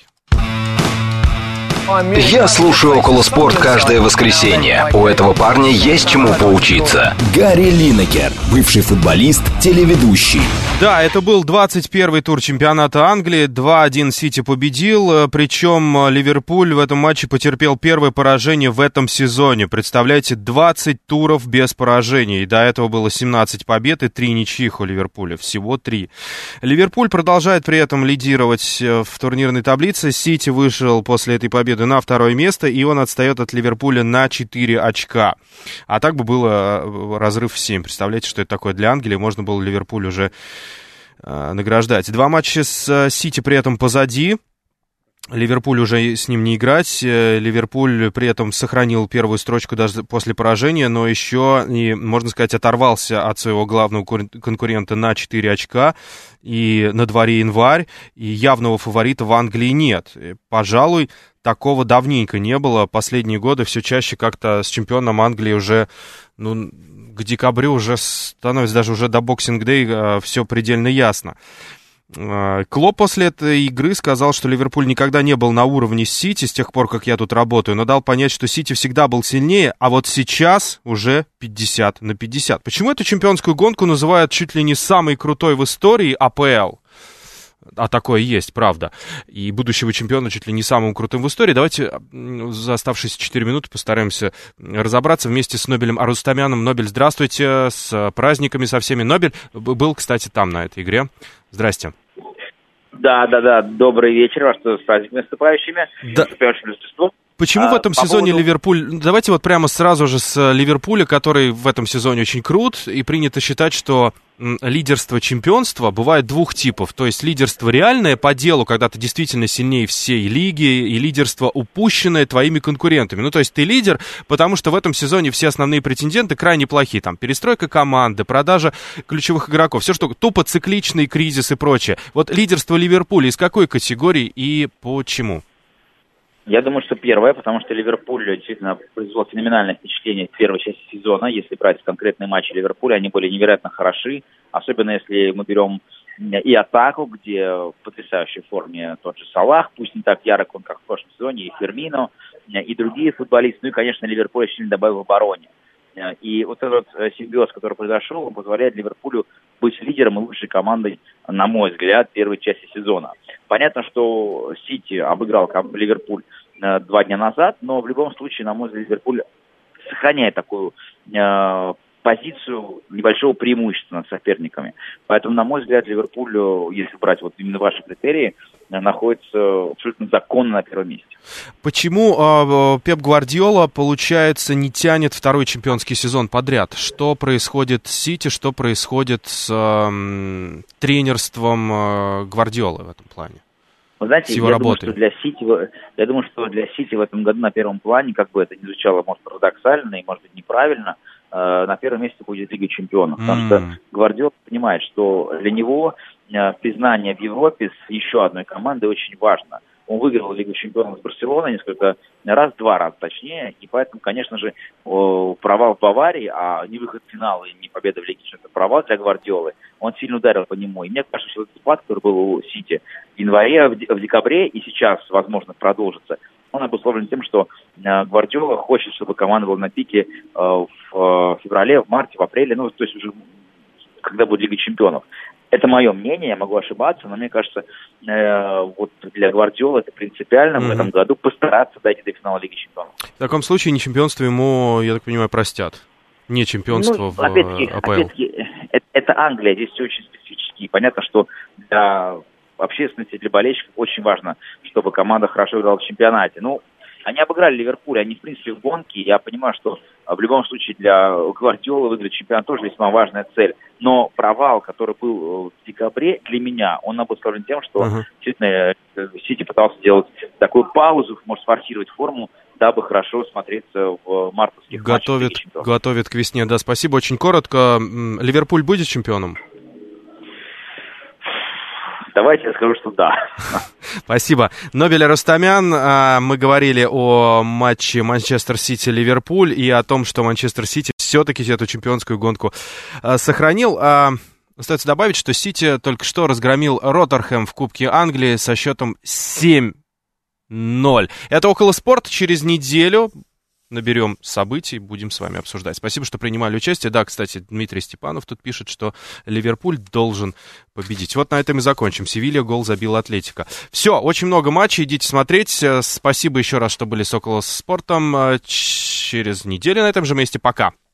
Я слушаю «Околоспорт» каждое воскресенье. У этого парня есть чему поучиться. Гарри Линекер, бывший футболист, телеведущий. Да, это был 21-й тур чемпионата Англии. 2-1 Сити победил, причем Ливерпуль в этом матче потерпел первое поражение в этом сезоне. Представляете, 20 туров без поражений. До этого было 17 побед и 3 ничьих у Ливерпуля. Всего 3. Ливерпуль продолжает при этом лидировать в турнирной таблице. Сити вышел после этой победы на второе место, и он отстает от Ливерпуля на 4 очка. А так бы было разрыв в 7. Представляете, что это такое для Англии? Можно было Ливерпуль уже награждать. 2 матча с Сити при этом позади. Ливерпуль уже с ним не играть. Ливерпуль при этом сохранил первую строчку даже после поражения, но еще и, можно сказать, оторвался от своего главного конкурента на 4 очка. И на дворе январь, и явного фаворита в Англии нет. Пожалуй, такого давненько не было. Последние годы все чаще как-то с чемпионом Англии уже, к декабрю уже становится, даже уже до Boxing Day все предельно ясно. Клоп после этой игры сказал, что Ливерпуль никогда не был на уровне Сити с тех пор, как я тут работаю, но дал понять, что Сити всегда был сильнее, а вот сейчас уже 50-50. Почему эту чемпионскую гонку называют чуть ли не самой крутой в истории АПЛ? а такое есть, правда, и будущего чемпиона чуть ли не самым крутым в истории. Давайте за оставшиеся 4 минуты постараемся разобраться вместе с Нобелем Арустамяном. Нобель, здравствуйте, с праздниками со всеми. Нобель был, кстати, там, на этой игре. Здрасте. Да, добрый вечер, вас с праздниками наступающими. Да. Почему в этом сезоне Ливерпуль... Давайте вот прямо сразу же с Ливерпуля, который в этом сезоне очень крут, и принято считать, что лидерство чемпионства бывает двух типов. То есть лидерство реальное по делу, когда ты действительно сильнее всей лиги, и лидерство упущенное твоими конкурентами. Ну, то есть ты лидер, потому что в этом сезоне все основные претенденты крайне плохие. Там перестройка команды, продажа ключевых игроков, все что тупо цикличный кризис и прочее. Вот лидерство Ливерпуля из какой категории и почему? Я думаю, что первое, потому что Ливерпуль действительно произвел феноменальное впечатление в первой части сезона. Если брать конкретные матчи Ливерпуля, они были невероятно хороши. Особенно если мы берем и атаку, где в потрясающей форме тот же Салах, пусть не так ярок он, как в прошлом сезоне, и Фермино, и другие футболисты. Ну и, конечно, Ливерпуль очень сильно добавил в обороне. И вот этот симбиоз, который произошел, он позволяет Ливерпулю быть лидером и лучшей командой, на мой взгляд, первой части сезона. Понятно, что Сити обыграл Ливерпуль 2 дня назад, но в любом случае, на мой взгляд, Ливерпуль сохраняет такую позицию небольшого преимущества над соперниками. Поэтому, на мой взгляд, Ливерпуль, если брать вот именно ваши критерии, находится абсолютно законно на первом месте. Почему Пеп Гвардиола, получается, не тянет второй чемпионский сезон подряд? Что происходит с Сити, что происходит с тренерством Гвардиолы в этом плане? Вы знаете, я думаю, что для Сити в этом году на первом плане, как бы это ни звучало, может, парадоксально и, может быть, неправильно, на первом месте будет Лига Чемпионов. Потому что Гвардиола понимает, что для него признание в Европе с еще одной командой очень важно. Он выиграл Лигу Чемпионов с Барселоной два раза точнее, и поэтому, конечно же, провал в Баварии, а не выход в финал и не победа в Лиге Чемпионов, провал для Гвардиолы, он сильно ударил по нему. И мне кажется, что этот спад, который был у Сити в январе, в декабре и сейчас, возможно, продолжится, он обусловлен тем, что Гвардиола хочет, чтобы команда была на пике в феврале, в марте, в апреле, ну, то есть уже когда будет Лига Чемпионов. Это мое мнение, я могу ошибаться, но мне кажется, вот для Гвардиолы это принципиально в этом году постараться дойти до финала Лиги Чемпионов. В таком случае не чемпионство ему, я так понимаю, простят. Не чемпионство в АПЛ. Опять-таки, это Англия, здесь все очень специфически. И понятно, что для общественности, для болельщиков очень важно, чтобы команда хорошо играла в чемпионате. Ну, они обыграли Ливерпуль, они, в принципе, в гонке. Я понимаю, что в любом случае для Гвардиолы выиграть чемпионат тоже весьма важная цель. Но провал, который был в декабре, для меня, он обусловлен тем, что действительно Сити пытался сделать такую паузу, может, сфорсировать форму, дабы хорошо смотреться в мартовских матчах. Готовит к весне, да, спасибо. Очень коротко. Ливерпуль будет чемпионом? Давайте я скажу, что да. Спасибо. Нобель Арустамян. Мы говорили о матче Манчестер Сити-Ливерпуль и о том, что Манчестер Сити все-таки эту чемпионскую гонку сохранил. Остается добавить, что Сити только что разгромил Роттерхэм в Кубке Англии со счетом 7-0. Это «Около спорта». Через неделю наберем событий, будем с вами обсуждать. Спасибо, что принимали участие. Да, кстати, Дмитрий Степанов тут пишет, что Ливерпуль должен победить. Вот на этом и закончим. Севилья гол забил Атлетико. Все, очень много матчей, идите смотреть. Спасибо еще раз, что были с «Около спортом». Через неделю на этом же месте. Пока.